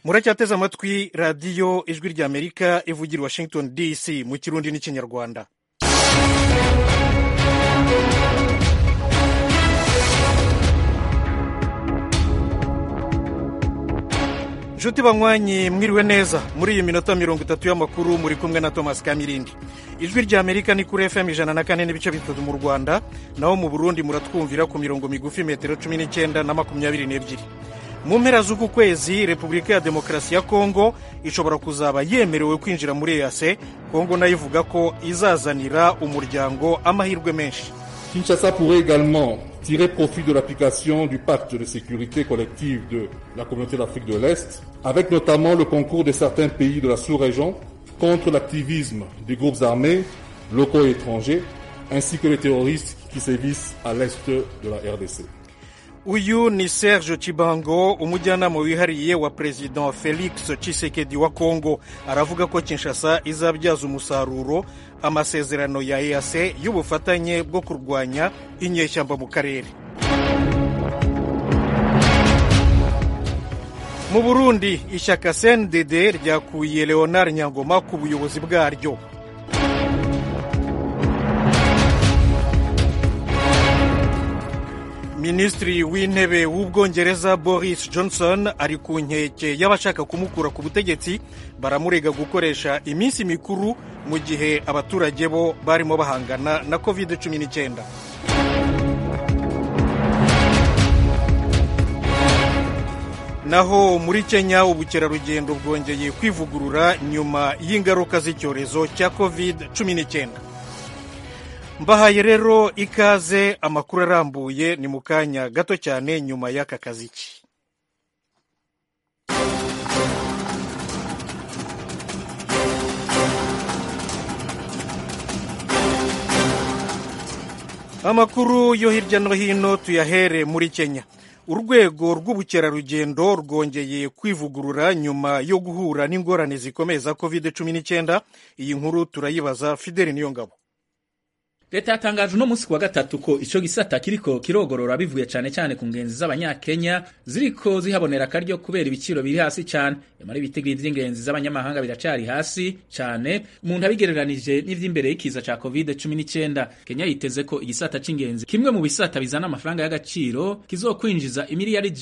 muracyateze amatwi radiyo ijwi ry'amerika ivugira Washington DC mu kirundi n'ikinyarwanda. Nshuti banywanyi mwiriwe neza, muri iyi minota 30 y'amakuru muri kumwe na Thomas Kamirindi. Ijwi ry'Amerika ni kuri FM 104.3 mu Rwanda, naho mu Burundi muratwumvira ku mirongo migufi metero 19 na 22. Mu mpera z'uku kwezi Repubulika ya Demokarasi ya Kongo ishobora kuzaba yemerewe kwinjira muri EAC. Kongo nayo ivuga ko izazanira umuryango amahirwe menshi. Kinshasa pourrait également tirer profit de l'application du pacte de sécurité collective de la communauté d'Afrique de l'Est, avec notamment le concours de certains pays de la sous-région contre l'activisme des groupes armés, locaux et étrangers, ainsi que les terroristes qui sévissent à l'est de la RDC. Uyu ni Serge Chibango, umujyanama wihariye wa President Felix Tshisekedi wa Kongo. Aravuga ko Kinshasa izabyaza umusaruro amasezerano ya EAC y'ubufatanye bwo kurwanya inyeshyamba mu karere. Mu Burundi, ishyaka CNDD ryakuye Leonard Nyangoma ku buyobozi bwaryo. Minisitiri w'intebe w'Ubwongereza Boris Johnson ari ku nkeke y'abashaka kumukura ku butegetsi, baramurega gukoresha iminsi mikuru mu gihe abaturage bo barimo bahangana na COVID-19. Naho muri Kenya ubukerarugendo bwongeye kwivugurura nyuma y'ingaruka z'icyorezo cya COVID-19. Mbahaye rero ikaze, amakuru arambuye ni mu kanya gato cyane nyuma y'aka kaziki. Amakuru yo hirya no hino tuyahere muri Kenya. Urwego rw'ubukerarugendo rwongeye kwivugurura nyuma yo guhura n'ingorane zikomeye za COVID-19. Iyi nkuru turayibaza Fideli Niyongabo. Leta yatangaje uno munsi kuwa gatatu ko ico gisata kiriko kirogorora bivuye cane cyane ku ngenzi z'abanyakenya ziriko zihabonera akaryo kubera ibiciro biri hasi cyane. Yamara ibitigiri vy'ingenzi z'abanyamahanga biracari hasi cyane umuntu abigereranije n'ivy'imbere y'ikiza ca COVID-19. Kenya yiteze ko igisata c'ingenzi kimwe mu bisata bizana amafaranga y'agaciro kizokwinjiza imiliyaridi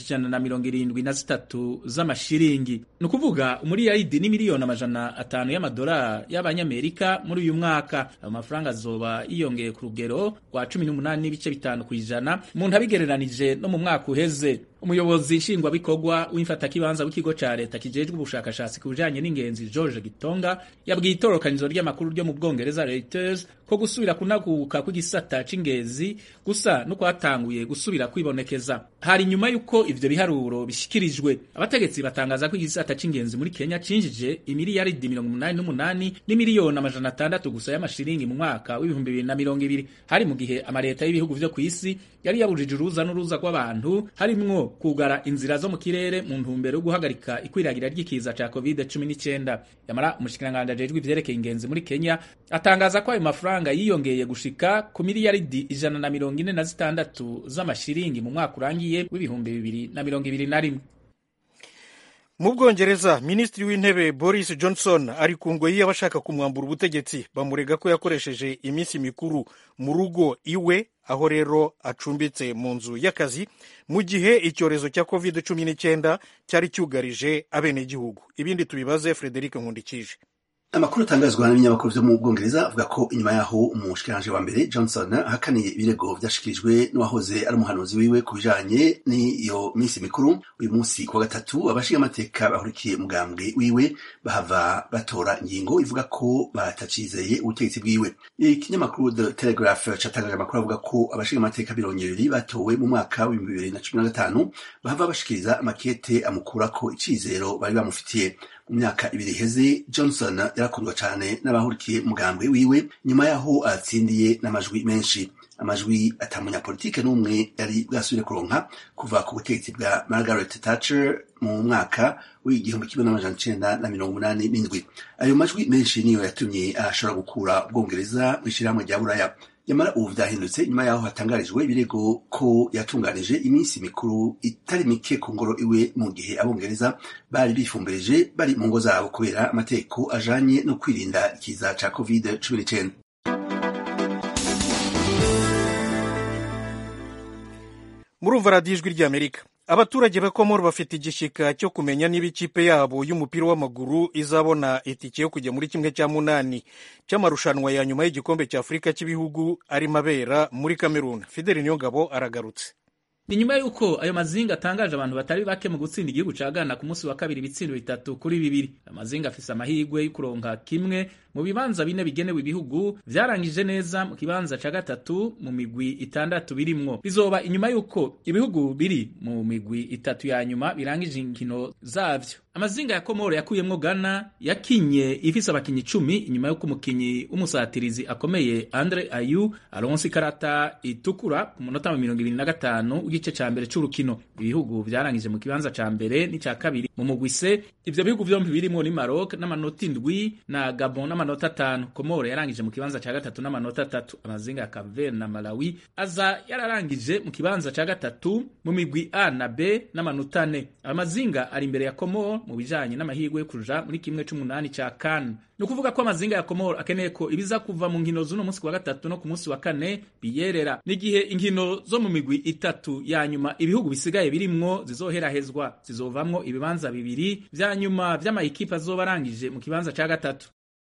173 z'amashiringi. Nukuvuga umiliyaridi n'imiliyoni 500 y'amadolari y'abanyamerika muri uyu mwaka. Ayo mafaranga azoba yongeye ku rugero rwa 18.5% kwijana umuntu abigereranije no mu mwaka uheze. Umuyobozi nshingwabikorwa w'imfatakibanza w'ikigo ca leta kijejwe ubushakashatsi ku bijanye n'ingenzi George Gitonga yabwiye itorokanizo ry'amakuru ryo mu Bwongereza Reuters ko gusubira kunaguka kw'igisata c'ingenzi gusa no kwatanguye gusubira kwibonekeza. Hari nyuma yuko ivyo biharuro bishikirijwe, abategetsi batangaza ko igisata c'ingenzi muri Kenya cinjije imiliyaridi 88 n'imiliyoni 600 gusa y'amashiringi mu mwaka w'2020. Hari mu gihe amareta y'ibihugu vyo kw'isi yari yabujije uruza n'uruza rw'abantu, harimwo kugara inzira zo mu kirere mu ntumbero yo guhagarika ikwiragira ry'ikiza ca COVID-19. Yamara umushikiranganji ajejwe ivyerekeye ingenzi muri Kenya atangaza ko ayo mafaranga yiyongeye gushika ku miliyaridi 146 z'amashiringi mu mwaka urangiye w'2021. Mu Bwongereza, Minisitiri w'Intebe Boris Johnson ari ku ngoyi y'abashaka kumwambura ubutegetsi, bamurega ko yakoresheje iminsi mikuru mu rugo iwe, aho rero acumbitse mu nzu y'akazi mu gihe icyorezo cya COVID-19 cyari cyugarije abenegihugu. Ibindi tubibaze Frederic Nkundikije. Amakuru atangazwa n'ibinyamakuru vyo mu Bwongereza avuga ko inyuma yaho umushikiranganje wa mbere Johnson ahakaniye ibirego vyashikirijwe n'uwahoze ari umuhanuzi wiwe ku bijanye n'iyo minsi mikuru, uyu munsi kuwa gatatu abashingamateka bahurikiye mugambwe wiwe bahava batora ingingo ivuga ko batacizeye ubutegetsi bwiwe. Ikinyamakuru The Telegraph catangaje amakuru avuga ko abashingamateka 200 batowe mu mwaka wa 2015 bahava bashikiriza amakete amukurako icizero bari bamufitiye. Mu myaka 2 iheze Johnson yarakundwa cyane n'abahurikiye mugambwe wiwe nyuma yaho atsindiye n'amajwi menshi. amajwi ata munyapolitike n'umwe yari bwasubire kuronka kuva ku butegetsi bwa Margaret Thatcher mu mwaka w'igihumbi kimwe n'amajana icenda na mirongo umunani n'indwi. Ayo majwi menshi niyo yatumye ashobora gukura Ubwongereza mw'ishirahamwe rya Buraya. Nyamara ubu vyahindutse nyuma yaho hatangarijwe ibirego ko yatunganije iminsi mikuru itari mike ku ngoro iwe mu gihe Abongereza bari bifumbereje bari mu ngo zabo kubera amategeko ajanye no kwirinda ikiza ca COVID-19. Murumva radiyo ijwi ry'Amerika. Abaturage ba Komoro bafite igishika cyo kumenya niba ikipe yabo y'umupira w'amaguru izabona itike yo kujya muri 1/8 cy'amarushanwa ya nyuma y'igikombe cya Afurika cy'ibihugu arimo abera muri Cameroon. Fidel Niyongabo aragarutse. Ni nyuma yuko ayo mazinga atangaje abantu batari bake mu gutsinda igihugu ca Ghana ku munsi wa kabiri ibitsindo 3-2. Amazinga afise amahirwe yo kuronka kimwe mu bibanza bine bigenewe ibihugu vyarangije neza mu kibanza ca gatatu mu migwi 6 birimwo. Bizoba inyuma yuko ibihugu biri mu migwi 3 ya nyuma birangije inkino zavyo. Amazinga ya Komoro yakuyemwo Ghana yakinye ifise abakinyi 10 inyuma yuko umukinyi umusatirizi akomeye Andre Ayew aronse ikarata itukura ku munota 25 w'igice ca mbere c'urukino. Ibihugu vyarangije mu kibanza ca mbere n'icya kabiri mu mugwi C. Ivyo bihugu vyombi birimo ni Maroc n'amanota 7 na Gabon n'amanota 5. Komoro yarangije mu kibanza ca gatatu n'amanota 3. Amazinga ya Cape Verde na Malawi aza yararangije mu kibanza ca gatatu mu migwi A na B n'amanota 4. Amazinga ari imbere ya Komoro mu bijanye n'amahirwe yo kuja muri 1/8 ca CAN. Ni ukuvuga ko amazinga ya Komoro akeneye ko ibiza kuva mu nkino z'uno munsi wa gatatu no ku munsi wa kane biyerera. N'igihe inkino zo mu migwi 3 ya nyuma ibihugu bisigaye birimwo zizoherahezwa, zizovamwo ibibanza bibiri vya nyuma vy'amayikipe azobarangije mu kibanza ca gatatu.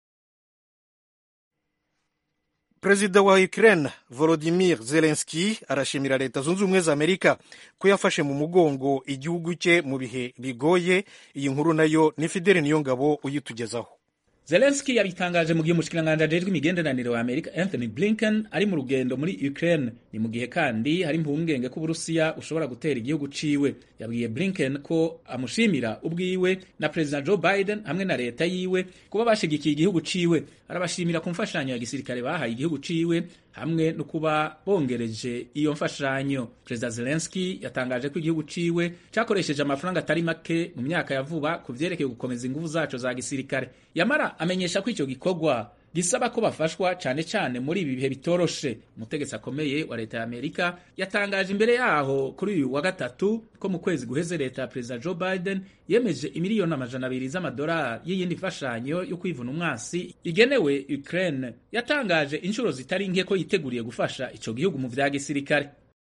Perezida wa Ukraine Volodymyr Zelensky arashimira Leta Zunze Ubumwe za Amerika ko yafashe mu mugongo igihugu cye mu bihe bigoye. Iyi nkuru nayo ni Fidel Niyongabo uyitugezaho. Zelensky yabitangaje mu gihe umushikiranganji ajejwe imigenderanire wa Amerika Anthony Blinken ari mu rugendo muri Ukraine. Ni mu gihe kandi hari impungenge ko Uburusiya ushobora gutera igihugu ciwe. Yabwiye Blinken ko amushimira ubwiwe na President Joe Biden hamwe na leta yiwe kuba bashigikiye igihugu ciwe. Arabashimira ku mfashanyo ya gisirikare bahaye igihugu ciwe hamwe no kuba bongereje iyo mfashanyo. President Zelensky yatangaje ko igihugu ciwe cyakoresheje amafaranga atari make mu myaka ya vuba ku vyerekeye gukomeza inguvu zaco za gisirikare. Yamara amenyesha ko ico gikorwa gisaba ko bafashwa cane muri ibi bihe bitoroshe. Umutegetsi akomeye wa leta ya Amerika yatangaje imbere yaho kuri uyu wa gatatu ko mu kwezi guheze leta ya President Joe Biden yemeje imiliyoni 200 z'amadolari y'iyindi mfashanyo yo kwivuna umwasi igenewe Ukraine. Yatangaje inshuro zitari nke ko yiteguriye gufasha ico gihugu mu vya gisirikare.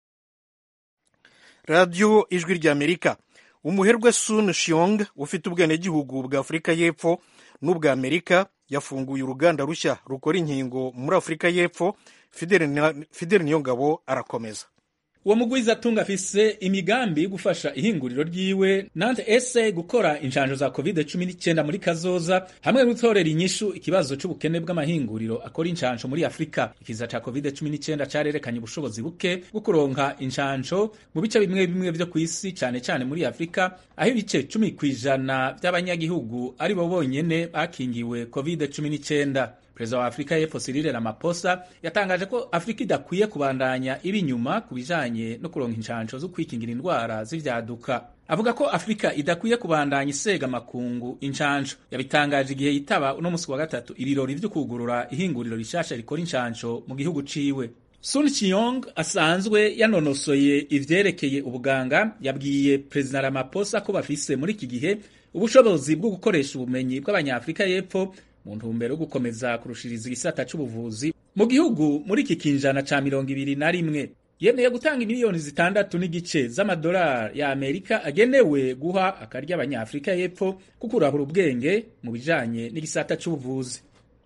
Radio Ijwi ry'Amerika. Umuherwe Sun Shiong ufite ubwenegihugu bwa Afurika y'Epfo n'ubwa Amerika yafunguye uruganda rushya rukora inkingo muri Afurika y'Epfo. Fidel Niyongabo arakomeza. Uwo mugwiza atunga afise imigambi yo gufasha ihinguriro ryiwe Nantes gukora inshanjo za COVID-19 muri kazoza hamwe no gutorera inyishu ikibazo c'ubukene bw'amahinguriro akora inshanjo muri Afrika. Ikiza ca COVID-19 carerekanye ubushobozi buke bwo kuronka inshanjo mu bice bimwe vyo kw'isi cane muri Afrika, aho ibice 10% by'abanyagihugu ari bo bonyene bakingiwe COVID-19. Perezida wa Afrika y'Epfo Cyril Ramaphosa yatangaje ko Afrika idakwiye kubandanya ibinyuma kubijanye no kuronka inshanjo zo kwikingira indwara z'ivyaduka. Avuga ko Afrika idakwiye kubandanya isega makungu inshanjo. Yabitangaje igihe yitaba uno musi wa gatatu ibirori vyo kugurura ihinguriro rishasha rikora inshanjo mu gihugu ciwe. Sun Shiong asanzwe yanonosoye ivyerekeye ubuganga yabwiye Perezida Ramaphosa ko bafise muri iki gihe ubushobozi bwo gukoresha ubumenyi bw'abanyafrika y'Epfo mu ntumbero yo gukomeza kurushiriza igisata c'ubuvuzi mu gihugu muri iki kinjana ca 21. Yemeye gutanga miliyoni 6.5 z'amadolari ya Amerika agenewe guha akarya abanyafrika y'Epfo kukurahura ubwenge mu bijanye n'igisata c'ubuvuzi.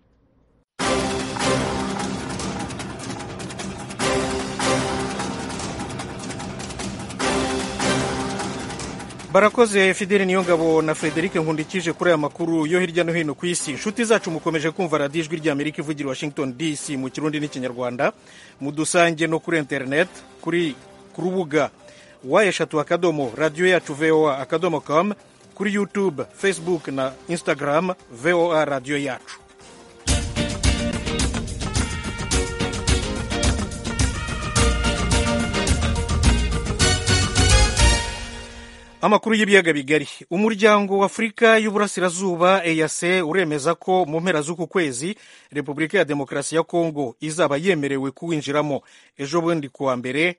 Barakoze Fidel Niyongabo na Frederic Nkundikije kuri aya makuru yo hirya no hino ku isi. Inshuti zacu mukomeje kumva Radio Ijwi ry'Amerika ivugira Washington DC mu Kirundi n'Ikinyarwanda. Mudusange no kuri internet kuri rubuga eshatu radio yacu voa.com, kuri YouTube, Facebook na Instagram VOA radio yacu. amakuru y'ibiyaga bigari. Umuryango wa Afurika y'Uburasirazuba EAC uremeza ko mu mpera z'uku kwezi Repubulika ya Demokarasi ya Kongo izaba yemerewe kuwinjiramo. Ejo bundi kuwa mbere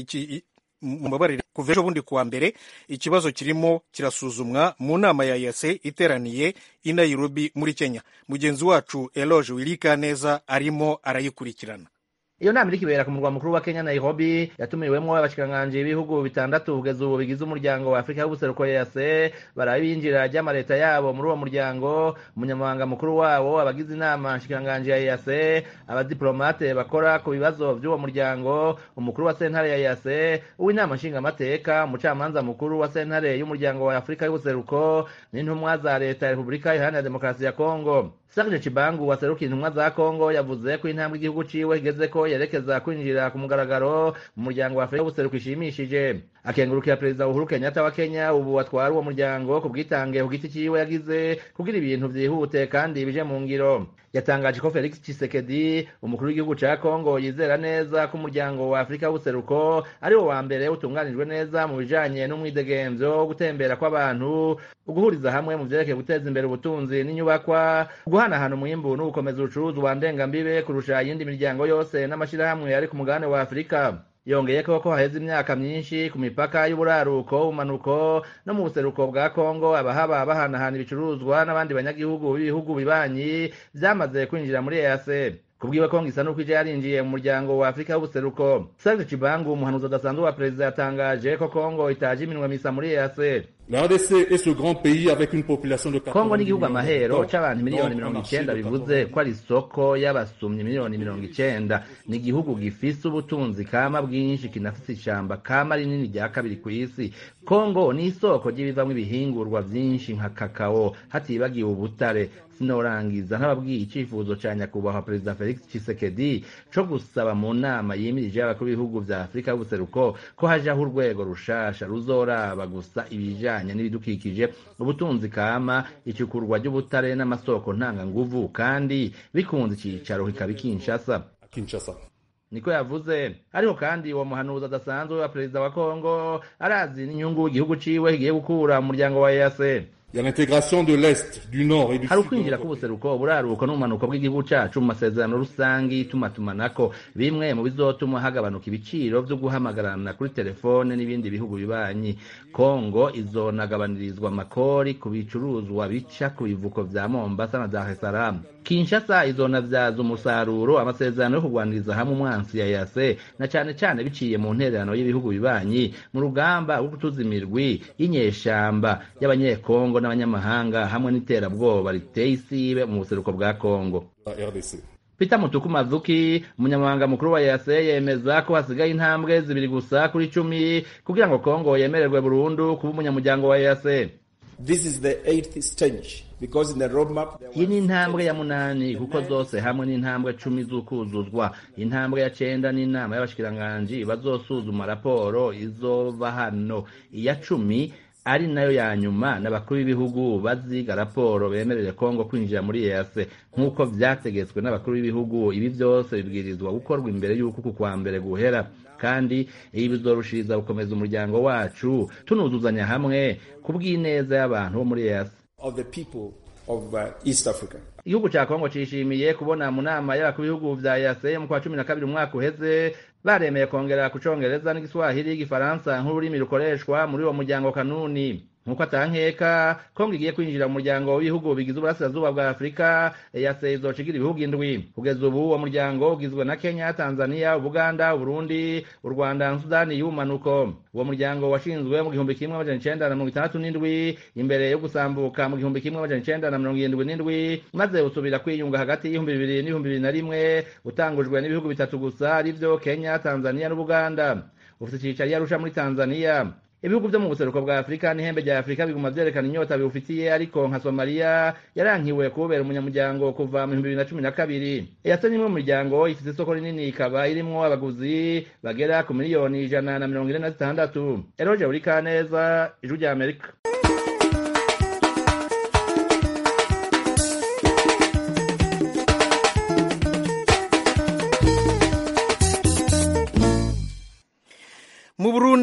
kuva ejo bundi kuwa mbere ikibazo kirimo kirasuzumwa mu nama ya EAC iteraniye i Nairobi muri Kenya. Mugenzi wacu Eloge Wilikaneza arimo arayikurikirana. Iyo nama iri kibera ku murwa mukuru wa Kenya Nairobi yatumiwemwo abashikanganje b'ibihugu bitandatu kugeza ubu bigize umuryango wa Afrika y'Ubuseruko EAC barabinjira ry'amareta yabo muri uwo muryango. Umunyamabanga mukuru wawo, abagize inama nshikanganje ya EAC, abadiplomate bakora ku bibazo by'uwo muryango, umukuru wa sentare ya EAC, uw'inama nshingamateka, umucamanza mukuru wa sentare y'umuryango wa Afrika y'Ubuseruko n'intumwa za leta ya Repubulika Iharanira Demokarasi ya Kongo. Serge Chibangu waserukiye intumwa za Kongo yavuze ko intambwe igihugu ciwe igeze ko yerekeza kwinjira ku mugaragaro mu muryango wa Afrika y'Ubuseruko ishimishije. Akengurukira Perezida Uhuru Kenyatta wa Kenya ubu atwara uwo muryango ku bwitange ku giti ciwe yagize kugira ibintu vyihute kandi bije mu ngiro. Yatangaje ko Felix Tshisekedi, umukuru w'igihugu ca Kongo, yizera neza ko umuryango wa Afrika y'Ubuseruko ari wo wa mbere utunganijwe neza mu bijanye n'umwidegemvyo, gutembera kw'abantu, uguhuriza hamwe mu vyerekeye guteza imbere ubutunzi n'inyubakwa, guhanahana umwimbu n'ugukomeza ubucuruzwa ndengambibe kurusha iyindi miryango yose n'amashirahamwe ari ku mugabane wa Afrika. Yongeyeko ko haheze imyaka myinshi ku mipaka y'uburaruko, umanuko no mu buseruko bwa Kongo abahaba bahanahana ibicuruzwa n'abandi banyagihugu b'ibihugu bibanyi vyamaze kwinjira muri EAC. Kubwiwe Kongo isa nuko ije yarinjiye mu muryango wa Afrika y'Ubuseruko. Serge Chibangu, umuhanuzi udasanzwe wa perezida, yatangaje ko Kongo itaje iminwe misa muri EAC. La RDC est ce grand pays avec une population de 40 Kongo n'igihugu amahero c'abantu miliyoni 90 bivuze ko ari isoko y'abasumyi miliyoni 90. Ni igihugu gifise ubutunzi kama bwinshi, kinafise ishamba kama rinini rya kabiri ku isi. Kongo ni isoko ry'ibivamwo ibihingurwa vyinshi nka kakao, hatibagiwe ubutare. Sinorangiza ntababwiye icifuzo ca nyakubahwa Perezida Felix Tshisekedi co gusaba mu nama yimirije y'abakuru b'ibihugu vya Afrika y'Ubuseruko ko hajaho urwego rushasha ruzoraba gusa ibijanye n'ibidukikije, ubutunzi kama, icukurwa ry'ubutare n'amasoko ntanganguvu, kandi bikunze icicaro kikaba Kinshasa. Niko yavuze. Ariko kandi uwo muhanuzi adasanzwe wa perezida wa Kongo arazi n'inyungu igihugu ciwe kigiye gukura mu muryango wa EAC. Il y a l'intégration de l'Est, du Nord et du Sud. Hari ukwinjira k'ubuseruko, uburaruko n'umanuko bw'igihugu cacu mu masezerano rusangi tumatumanako, bimwe mu bizotuma hagabanuka ibiciro vyo guhamagarana kuri telefone n'ibindi bihugu bibanyi. Kongo izonagabanirizwa amakori ku bicuruzwa bica ku bivuko vya Mombasa na Dar es Salaam. Kinshasa izonavyaza umusaruro amasezerano yo kugwaniriza hamwe umwansi ya EAC, na cane cane biciye mu ntererano y'ibihugu bibanyi mu rugamba rwo gutuza imirwi y'inyeshamba y'abanyekongo n'abanyamahanga hamwe n'iterabwoba riteye isibe mu buseruko bwa Kongo. RDC. Peter Mutuku Mazuki, umunyamabanga mukuru wa EAC, yemeza ko hasigaye intambwe 2 gusa kuri 10 kugira ngo Kongo yemererwe burundu kuba umunyamuryango wa EAC. This is the 8th stage because in the roadmap iyi ni intambwe ya 8 kuko zose hamwe n'intambwe 10 z'ukuzuzwa. Intambwe ya 9 ni inama y'abashikiranganje bazosuzuma raporo izova hano. Iya 10 ari nayo ya nyuma n'abakuru b'ibihugu baziga raporo bemerere Kongo kwinjira muri EAC nk'uko vyategetswe n'abakuru b'ibihugu. Ibi byose bibwirizwa gukorwa imbere y'uko kwa mbere guhera, kandi ibi bizorushiriza gukomeza umuryango wacu tunuzuzanya hamwe kubw'ineza y'abantu bo muri EAC. of the people of East Africa. Igihugu ca Kongo cishimiye kubona mu nama y'abakuru b'ibihugu vya EAC mu kwa 12 umwaka uheze baremeye kongera kucongereza n'igiswahili igifaransa nk'ururimi rukoreshwa muri uwo muryango kanuni. Nkuko atankeka Kongo igiye kwinjira mu muryango w'ibihugu bigize uburasirazuba bwa Afrika, EAC izocigira ibihugu 7. Kugeza ubu uwo muryango ugizwe na Kenya, Tanzania, Uganda, Burundi, u Rwanda na Sudani y'umanuko. Uwo muryango washinzwe mu 1967 imbere yo gusambuka mu 1977 maze usubira kwiyunga hagati y'2000 n'2001 utangujwe n'ibihugu 3 gusa arivyo Kenya, Tanzania n'Uganda. Ufite icicaro Arusha muri Tanzania. Ibihugu vyo mu buseruko bwa Afrika n'ihembe rya Afrika biguma vyerekana inyota biufitiye, ariko nka Somalia yarankiwe kubera umunyamuryango kuva mu 2012. EAC ni mu muryango ifite isoko rinini, ikaba irimwo abaguzi bagera ku miliyoni 146. Eroje Urikaneza, Ijwi rya Amerika. Mu Burundi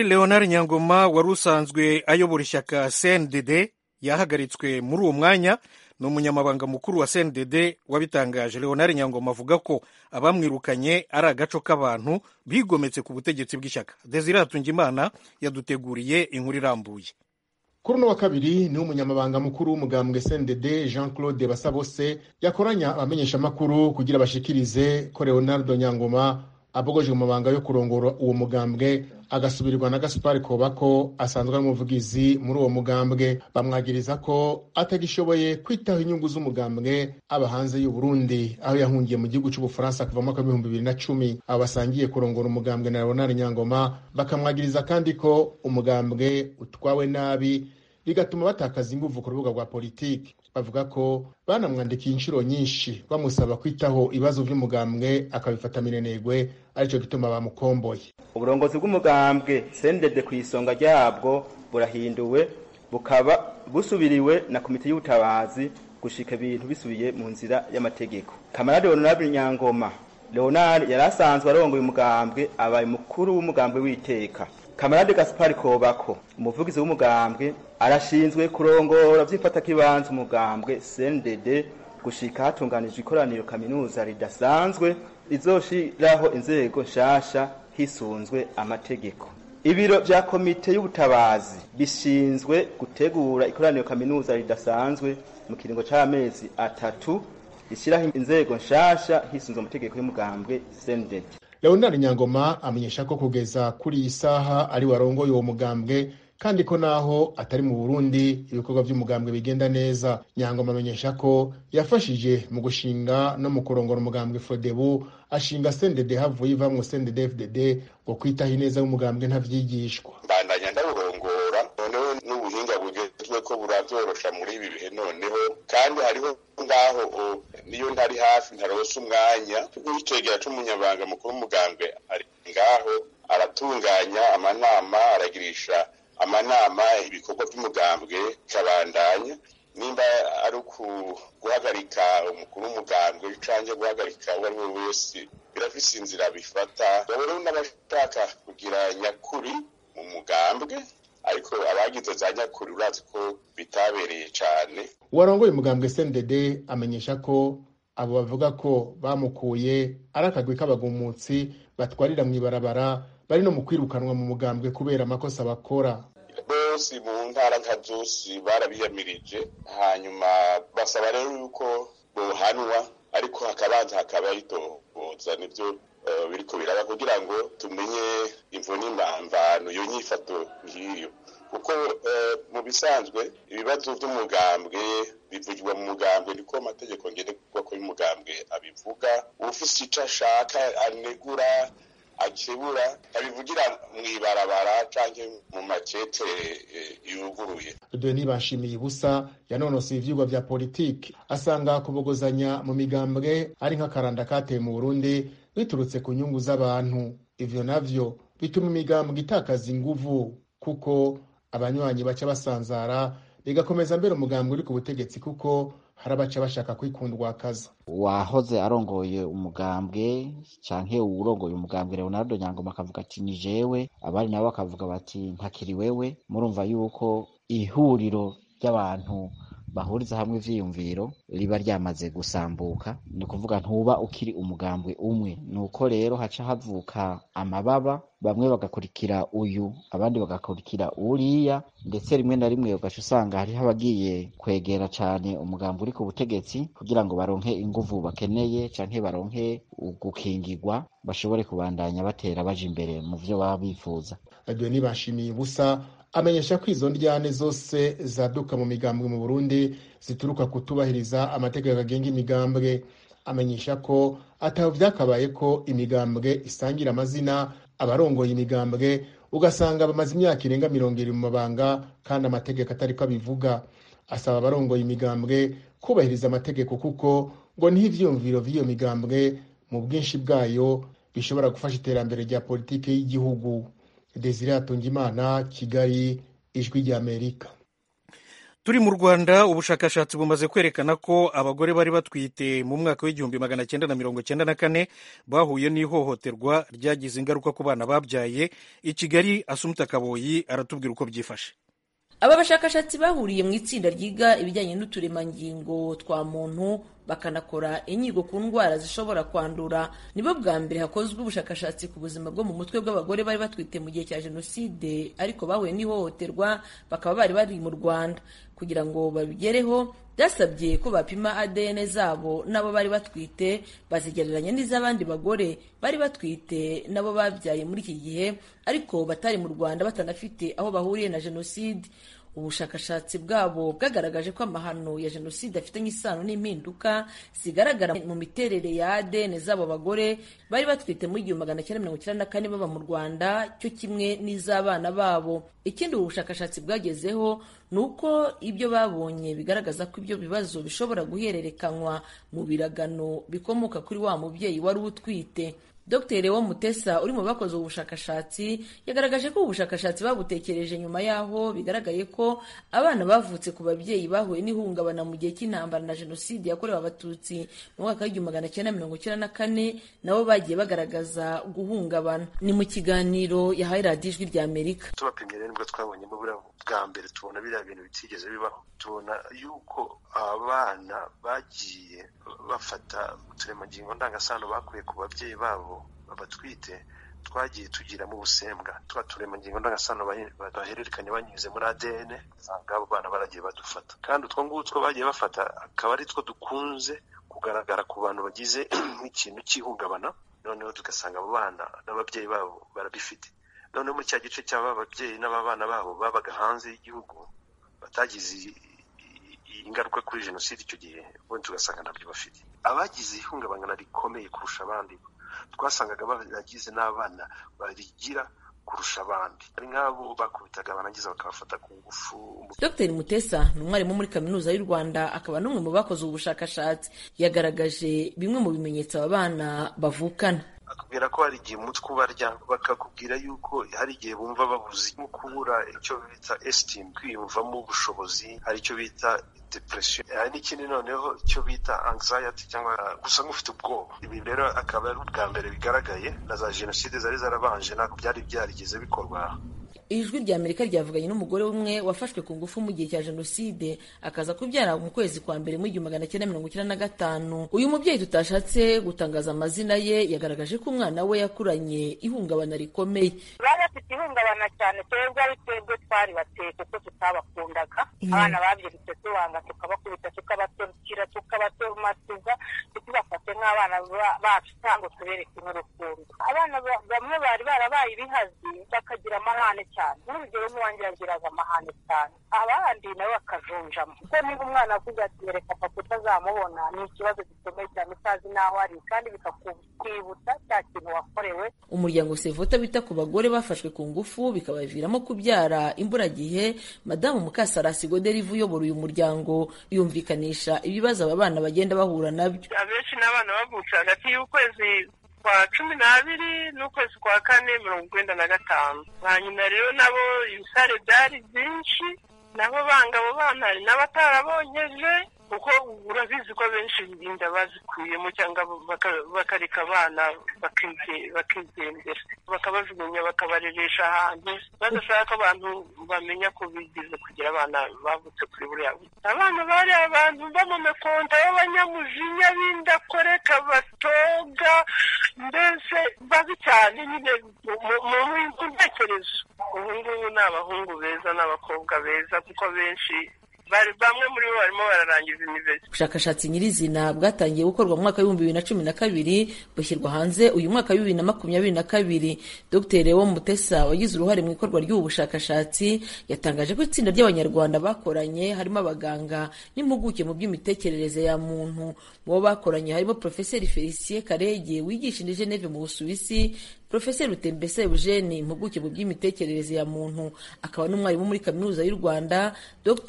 Leonard Nyangoma wari usanzwe ayobora ishyaka CNDD yahagaritswe muri uwo mwanya. Ni umunyamabanga mukuru wa CNDD wabitangaje. Leonard Nyangoma avuga ko abamwirukanye ari agaco k'abantu bigometse ku butegetsi bw'ishyaka. Desire Hatungimana yaduteguriye inkuru irambuye. Kuri uno wa kabiri ni umunyamabanga mukuru w'umugambwe CNDD Jean Claude Basabose yakoranya abamenyeshamakuru kugira bashikirize ko Leonard Nyangoma abogoje mu mabanga yo kurongora uwo mugambwe agasubirirwa na Gaspard Kobako asanzwe ari umuvugizi muri uwo mugambwe. Bamwagiriza ko atagishoboye kwitaho inyungu z'umugambwe aba hanze y'u Burundi, aho yahungiye mu gihugu cy'Ubufaransa kuva mu mwaka wa 2010. Abo basangiye kurongora umugambwe na Leonard Nyangoma bakamwagiriza kandi ko umugambwe utwawe nabi bigatuma batakaza ingufu ku rubuga rwa politiki. Bavuga ko banamwandikiye inshuro nyinshi bamusaba kwitaho ibibazo by'umugambwe akabifata minenegwe, aricyo gituma bamukomboye. Uburongozi bw'umugambwe CNDD ku isonga ryabwo burahinduwe bukaba busubiriwe na komite y'ubutabazi gushika ibintu bisubiye mu nzira y'amategeko. Kamarade Leonard Nyangoma Leonard yarasanzwe arongoye umugambwe abaye mukuru w'umugambwe w'iteka. Kamarade Gaspard Kobako umuvugizi w'umugambwe arashinzwe kurongora vyifata kibanza umugambwe CNDD gushika hatunganijwe ikoraniro kaminuza ridasanzwe rizoshiraho inzego nshasha hisunzwe amategeko. Ibiro vya komite y'ubutabazi bishinzwe gutegura ikoraniro kaminuza ridasanzwe mu kiringo c'amezi 3 rishyiraho inzego nshasha hisunzwe amategeko y'umugambwe CNDD. Leonard Nyangoma amenyesha ko kugeza kuri iyi saha ari warongoye uwo mugambwe kandi ko naho atari mu Burundi ibikorwa by'umugambwe bigenda neza. Nyangoma amenyesha ko yafashije mu gushinga no mu kurongora umugambwe Frodebu, ashinga CNDD havuye ivamwo CNDD FDD ngo kwitaho ineza y'umugambwe ntavyigishwa. Bandanya ndawurongora noneho n'ubuhinga bugezwe ko buravyorosha muri ibi bihe noneho, kandi hariho ngaho niyo ntari hafi ntarose umwanya w'itegera c'umunyabanga mukuru w'umugambwe ari ngaho aratunganya amanama, aragirisha amanama ibikorwa by'umugambwe kabandanya. Nimba ari guhagarika umukuru w'umugambwe canke guhagarika uwo ari we wese birafise inzira bifata. Rero n'abashaka kugira nyakuri mu mugambwe, ariko abagize za nyakuri urazi ko bitabereye cane. Uwarongoye umugambwe CNDD amenyesha ko abo bavuga ko bamukuye ari akagwi k'abagumutsi batwarira mw'ibarabara bari no mu kwirukanwa mu mugambwe kubera amakosa bakora. Bose mu ntara nka zose barabiyamirije, hanyuma basaba rero yuko bohanwa, ariko hakabanza hakaba itohoza nivyo biriko biraba kugira ngo tumenye imvo n'impamvano iyo nyifato nk'iyo, kuko mu bisanzwe ibibazo by'umugambwe bivugirwa mu mugambwe, niko amategeko ngenderwa ko y'umugambwe abivuga. Ufise ico ashaka anegura akibura abivugira mw'ibarabara canke mu makete yuguruye. Denis Bashimiye Busa yanonosoye ivyigwa vya politiki, asanga kubogozanya mu migambwe ari nk'akaranda kateye mu Burundi biturutse ku nyungu z'abantu. Ivyo navyo bituma imigambwe itakaza inguvu kuko abanywanyi baca basanzara, bigakomeza mbere umugambwe uri ku butegetsi kuko hari abaca bashaka kwikundwa akaza. Wahoze arongoye umugambwe canke urongoye umugambwe Leonard Nyangoma akavuga ati ni jewe, abari nabo bakavuga bati ntakiri wewe. Murumva yuko ihuriro ry'abantu bahuriza hamwe ivyiyumviro riba ryamaze gusambuka, ni kuvuga ntuba ukiri umugambwe umwe. Nuko rero haca havuka amababa, bamwe bagakurikira uyu abandi bagakurikira uriya, ndetse rimwe na rimwe ugaca usanga hariho abagiye kwegera cane umugambwe uri ku butegetsi kugira ngo baronke inguvu bakeneye canke baronke gukingirwa bashobore kubandanya batera baje imbere mu vyo baba bifuza. Denis Bashimiye Busa amenyesha ko izo ndyane zose zaduka mu migambwe mu Burundi zituruka kutubahiriza amategeko agenga imigambwe. Amenyesha ko ataho vyakabaye ko imigambwe isangira amazina abarongoye imigambwe ugasanga bamaze imyaka irenga 20 mu mabanga kandi amategeko atariko abivuga. Asaba abarongoye imigambwe kubahiriza amategeko kuko ngo niho ivyumviro vy'iyo migambwe mu bwinshi bwayo bishobora gufasha iterambere rya politike y'igihugu. Desire Hatungimana, Kigali, Ijwi ry'Amerika. turi mu Rwanda, ubushakashatsi bumaze kwerekana ko abagore bari batwite mu mwaka w'1994 bahuye n'ihohoterwa ryagize ingaruka ku bana babyaye. I Kigali, Asumta Kaboyi aratubwira uko byifashe. Aba bashakashatsi bahuriye mu itsinda ryiga ibijyanye n'uturemangingo twa muntu bakanakora inyigo ku ndwara zishobora kwandura. Nibo bwa mbere hakozwe ubushakashatsi ku buzima bwo mu mutwe bw'abagore bari batwite mu gihe cya jenoside ariko bahuye n'ihohoterwa bakaba bari mu Rwanda. Kugira ngo babigereho byasabye ko bapima ADN zabo nabo bari batwite bazigereranya n'iz'abandi bagore bari batwite nabo babyaye muri iki gihe ariko batari mu Rwanda batanafite aho bahuriye na jenoside. Ubushakashatsi bwabo bwagaragaje ko amahano ya jenoside afitanye isano n'impinduka zigaragara mu miterere ya ADN z'abo bagore bari batwite muri 1994 baba mu Rwanda cyo kimwe n'iz'abana babo. Ikindi ubushakashatsi bwagezeho nuko ibyo babonye bigaragaza ko ibyo bibazo bishobora guhererekanywa mu biragano bikomoka kuri wa mubyeyi wari utwite. Dr. Leon Mutesa uri mu bakoze ubushakashatsi yagaragaje ko ubushakashatsi babutekereje nyuma yaho bigaragaye ko abana bavutse ku babyeyi bahuye n'ihungabana mu gihe cy'intambara na jenoside yakorewe abatutsi mu mwaka w'1994 nabo bagiye bagaragaza guhungabana. Ni mu kiganiro yahaye radiyo Ijwi ry'Amerika. Tubapimye rero nibwo twabonyemo bwa mbere tubona biriya bintu bitigeze bibaho. Tubona yuko abana bagiye bafata uturemangingo ndangasano bakuye ku babyeyi babo babatwite twagiye tugiramo ubusembwa. Twa turemangingo ndangasano bahererekanya banyuze muri ADN usanga abo bana baragiye badufata, kandi utwo ngutwo bagiye bafata akaba ari two dukunze kugaragara ku bantu bagize nk'ikintu cy'ihungabana, noneho tugasanga abo bana n'ababyeyi babo barabifite. Noneho muri cya gice cy'aba babyeyi n'ababana babo babaga hanze y'igihugu batagize ingaruka kuri jenoside icyo gihe, ubundi tugasanga ntabyo bafite. Abagize ihungabana rikomeye kurusha abandi twasangaga baragize n'abana barigira kurusha abandi, ari nk'abo bakubitaga barangiza bakabafata ku ngufu. Dr. Mutesa ni umwarimu muri Kaminuza y'u Rwanda akaba n'umwe mu bakoze ubushakashatsi. Yagaragaje bimwe mu bimenyetso aba bana bavukana. Akubwira ko hari igihe umutwe ubarya, bakakubwira yuko hari igihe bumva babuze nko kubura icyo bita esteem, kwiyumvamo ubushobozi, hari icyo bita depression, hari n'ikindi noneho icyo bita anxiety cyangwa gusa nk'ufite ubwoba. Ibi rero akaba ari ubwa mbere bigaragaye, na za jenoside zari zarabanje ntabwo byari byarigeze bikorwa. Ijwi ry'Amerika ryavuganye n'umugore umwe wafashwe ku ngufu mu gihe cya jenoside akaza kubyara mu kwezi kwa mbere mu 1995. Uyu mubyeyi tutashatse gutangaza amazina ye yagaragaje ko umwana we yakuranye ihungabana rikomeye. Bari bafite ihungabana cyane, twebwe ari twebwe twari bateye kuko tutabakundaga. Abana babyirutse tubanga, tukabakubita, tukabatorukira, tukabatomatiza, tubafate nk'abana bacu cyangwa tubereke n'urukundo. Abana bamwe bari barabaye ibihazi bakagira amahane cyane. N'urugero n'uwanjye yagiraga amahane cyane, abandi nabo bakajunjamo. Kuko niba umwana akuze ati reka papa utazamubona, ni ikibazo gikomeye cyane utazi n'aho ari, kandi bikakwibutsa cya kintu wakorewe. Umuryango Sevota bita ku bagore bafashwe ku ngufu bikabaviramo kubyara imburagihe. Madamu Mukasarasi Goderive uyobora uyu muryango yumvikanisha ibibazo aba bana bagenda bahura nabyo. Abenshi n'abana bavutse hagati y'ukwezi kwa 12 n'ukwezi kwa 4 95. Ba nyina rero nabo ibisare byari byinshi, nabo bangabo bana hari n'abatarabonyeje, kuko urabizi ko benshi inda bazikuyemo cyangwa bakareka abana bakigendera, bakabajugunya bakabareresha ahantu badashaka abantu bamenya ko bigize kugira abana bavutse kuri buriya. Abana bari abantu b'amakonta y'abanyamujinya b'indakoreka batoga, mbese babi cyane nyine mu ntekerezo. Ubu ngubu ni abahungu beza n'abakobwa beza, kuko benshi bamwe muri bo barimo bararangiza university. Ubushakashatsi nyirizina bwatangiye gukorwa mu mwaka w'2012 bushyirwa hanze uyu mwaka wa 2022. Dr. Leon Mutesa wagize uruhare mu ikorwa ry'ubu bushakashatsi yatangaje ko itsinda ry'abanyarwanda bakoranye harimo abaganga n'impuguke mu by'imitekerereze ya muntu. Mu bakoranye harimo Professeur Felicien Karege wigishije Geneve mu Busuwisi, Professeur Rutembese Eugene impuguke mu by'imitekerereze ya muntu akaba n'umwarimu muri Kaminuza y'u Rwanda, Dr.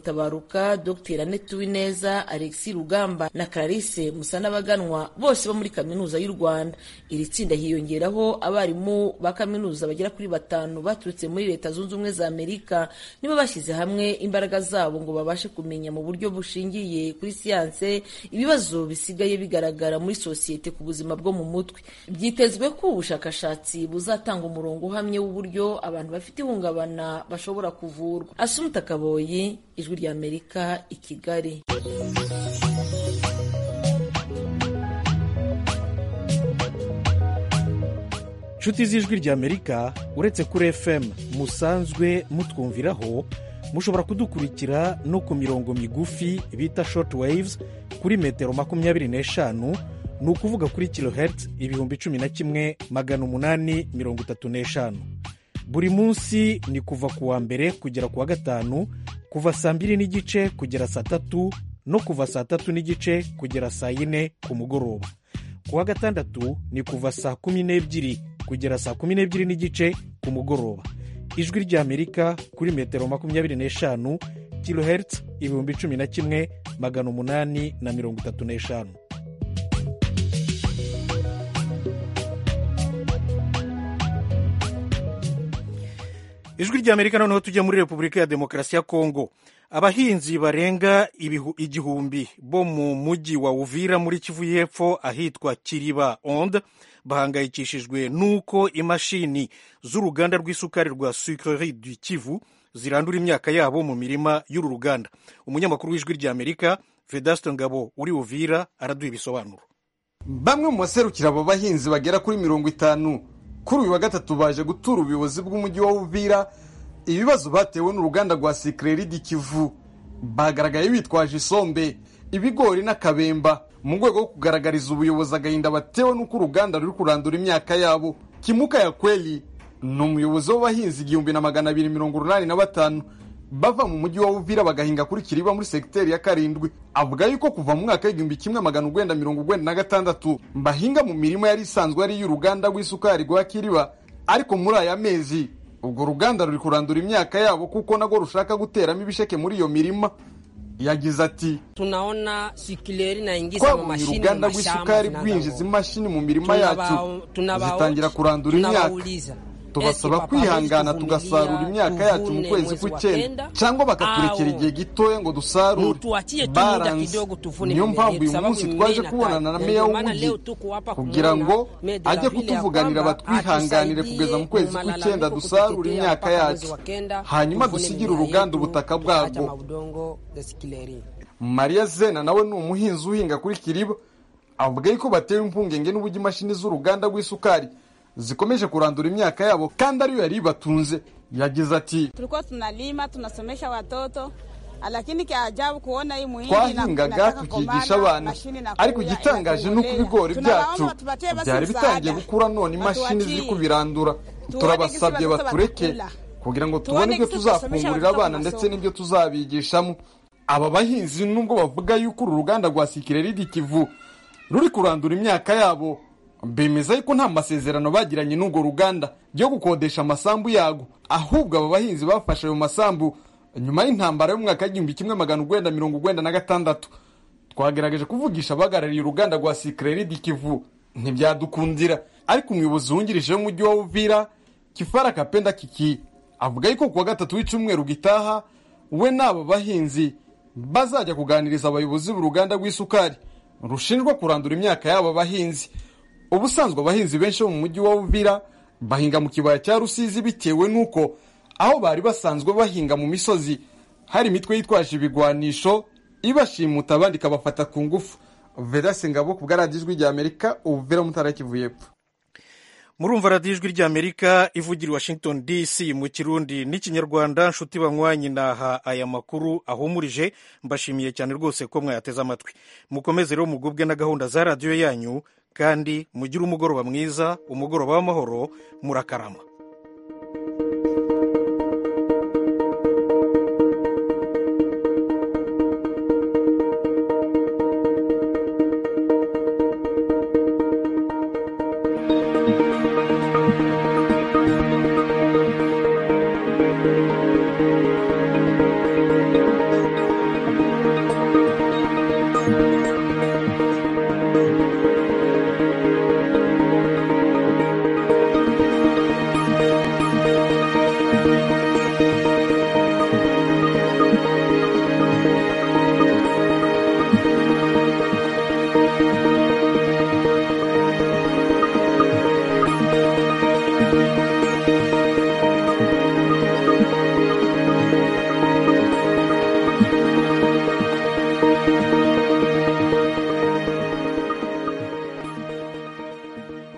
Mutabaruka, Dr Annette Uwineza, Alexis Rugamba na Clarisse Musanabaganwa, bose bo muri kaminuza y'u Rwanda. Iri tsinda hiyongeraho abarimu ba kaminuza bagera kuri 5 baturutse muri Leta Zunze Ubumwe za Amerika, nibo bashyize hamwe imbaraga zabo ngo babashe kumenya mu buryo bushingiye kuri siyanse ibibazo bisigaye bigaragara muri sosiyete ku buzima bwo mu mutwe. Byitezwe ko ubushakashatsi buzatanga umurongo uhamye w'uburyo abantu bafite ihungabana bashobora kuvurwa. Asumta Kaboyi, Ijwi rya Amerika, i Kigali. Nshuti z'Ijwi rya Amerika, uretse kuri FM musanzwe mutwumviraho, mushobora kudukurikira no ku mirongo migufi bita short waves kuri metero 25, ni ukuvuga kuri kilohertz 11,835. Buri munsi ni kuva ku wa mbere kugera ku wa gatanu, kuva saa 2:30 kugera saa 3 no kuva saa 3:30 kugera saa 4 ku mugoroba. Ku wa gatandatu ni kuva saa 12 kugera saa 12:30 ku mugoroba. Ijwi rya Amerika kuri metero 25, kilohertz 11,835. Ijwi rya Amerika noneho tujya muri Repubulika ya Demokarasi ya Kongo. Abahinzi barenga igihumbi bo mu mujyi wa Uvira muri Kivu y'Epfo ahitwa Kiriba Onde bahangayikishijwe nuko imashini z'uruganda rw'isukari rwa Sucrerie du Kivu zirandura imyaka yabo mu mirima y'uru ruganda. Umunyamakuru w'Ijwi rya Amerika Vedaste Ngabo uri Uvira araduha ibisobanuro. Bamwe mu baserukira abo bahinzi bagera kuri 50 kuri uyu wa gatatu baje gutura ubuyobozi bw'umujyi wa Uvira ibibazo batewe n'uruganda rwa Sucrerie du Kivu. Bagaragaye bitwaje isombe, ibigori n'akabemba mu rwego rwo kugaragariza ubuyobozi agahinda batewe n'uko uruganda ruri kurandura imyaka yabo. Kimuka ya Kweli ni umuyobozi w'abahinzi 1285 bava mu mujyi wa Uvira bagahinga kuri Kiriba muri sekiteri ya 7. Avuga yuko kuva mu mwaka w'1996 bahinga mu mirimo yari isanzwe ari y'uruganda rw'isukari rwa Kiriba, ariko muri aya mezi ubwo ruganda ruri kurandura imyaka yabo kuko nago rushaka guteramo ibisheke muri iyo mirima. Yagize ati, tunaona Sucrerie na ingiza mu mashini uruganda rw'isukari rwinjiza imashini mu mirima yacu zitangira kurandura imyaka. Tubasaba kwihangana tugasarura imyaka yacu mu kwezi kw'Icyenda cyangwa bakaturekera igihe gitoya ngo dusarure. Niyo mpamvu uyu munsi twaje kubonana na meya w'umujyi kugira ngo ajye kutuvuganira batwihanganire kugeza mu kwezi kw'Icyenda dusarura imyaka yacu, hanyuma dusigire uruganda ubutaka bwabwo. Maria Zena nawe ni umuhinzi uhinga kuri Kiriba, avuga yuko batewe impungenge n'uburyo imashini z'uruganda rw'isukari zikomeje kurandura imyaka yabo kandi ariyo yari batunze. Yagize ati, tulikuwa tunalima tunasomesha watoto, lakini kiajabu kuona hii muhindi twahingaga tukigisha abana, ariko igitangaje nuko ibigori byacu byari bitangiye gukura none imashini ziri kubirandura. Turabasabye batureke kugira ngo tubone ibyo tuzafungurira abana ndetse n'ibyo tuzabigishamo. Aba bahinzi nubwo bavuga yuko uru ruganda rwa Sucrerie du Kivu ruri kurandura imyaka yabo, bemeza yuko nta masezerano bagiranye n'urwo ruganda byo gukodesha amasambu yago, ahubwo aba bahinzi bafashe ayo masambu nyuma y'intambara y'umwaka w'1996. Twagerageje kuvugisha abahagarariye uruganda rwa Sucrerie du Kivu ntibyadukundira, ariko umuyobozi wungirije w'umujyi wa Uvira Kifara Kapenda Kiki avuga yuko kuwa gatatu w'icyumweru gitaha we n'aba bahinzi bazajya kuganiriza abayobozi b'uruganda rw'isukari rushinjwa kurandura imyaka y'aba bahinzi. Ubusanzwe abahinzi benshi mu mujyi wa Uvira bahinga mu kibaya cya Rusizi bitewe nuko aho bari basanzwe bahinga mu misozi hari imitwe yitwaje ibigwanisho ibashimuta abandi kabafata ku ngufu. Vedaste Ngabo ku bwa Ijwi rya Amerika, Uvira mu Ntara Kivu y'Epfo. Murumva radiyo Ijwi rya Amerika ivugira Washington DC mu Kirundi n'Ikinyarwanda. Nshuti banywanyi, naha aya makuru ahumurije, mbashimiye cyane rwose ko mwayateze amatwi. Mukomeze rero mugubwe na gahunda za radiyo yanyu kandi mugire umugoroba mwiza, umugoroba w'amahoro, murakarama.